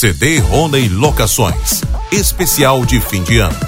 CD Rony Locações. Especial de fim de ano.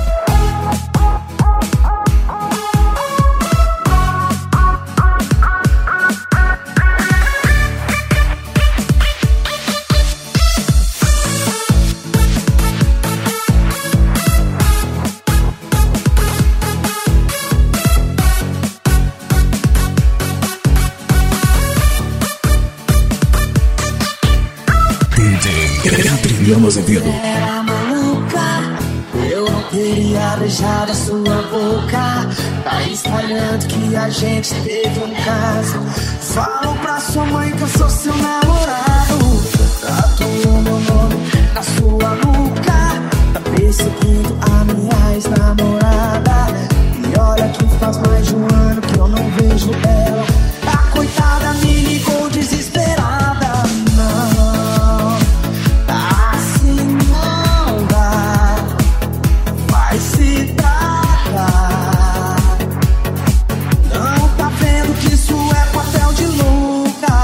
Era maluca, eu não teria beijado a sua boca. Tá espalhando que a gente teve um caso. Falam pra sua mãe que eu sou seu namorado. Tatuou meu nome na sua nuca. Tá perseguindo a minha ex-namorada. E olha que faz mais de um ano que eu não vejo ela. A coitada me ligou desesperada. Não, assim não dá. Vai se tratar. Não tá vendo que isso é papel de louca.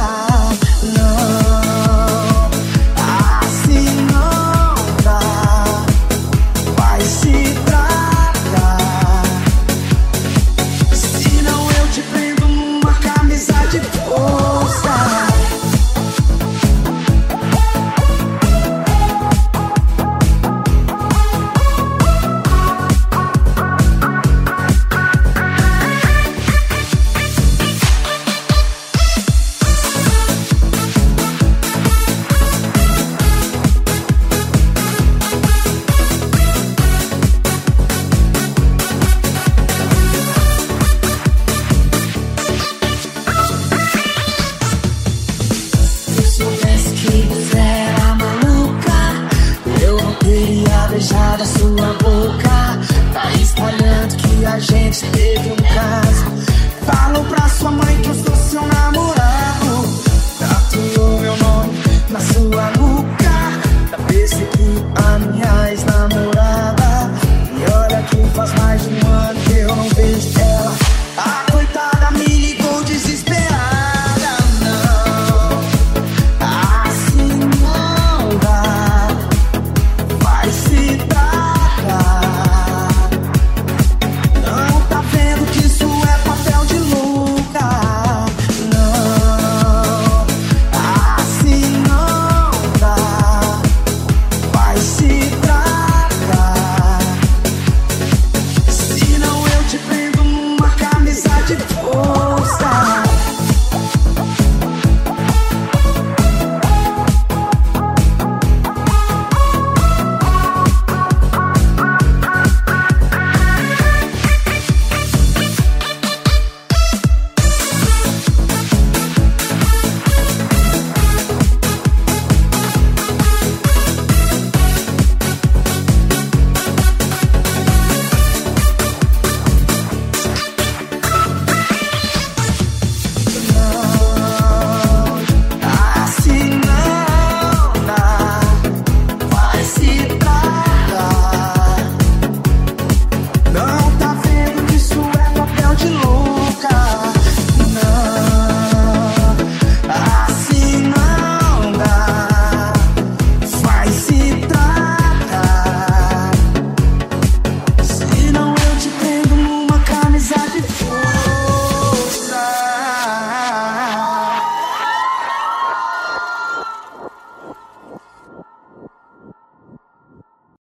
Não, assim não dá. Vai se tratar. Senão eu te prendo numa camisa de força. Se eu soubesse que você era maluca, eu não teria beijado a sua boca. Tá espalhando que a gente teve um caso. Falam pra sua mãe que eu sou seu namorado. Tatuou meu nome na sua nuca. Tá perseguindo a minha ex-namorada. E olha que faz mais de um ano que eu não vejo ela.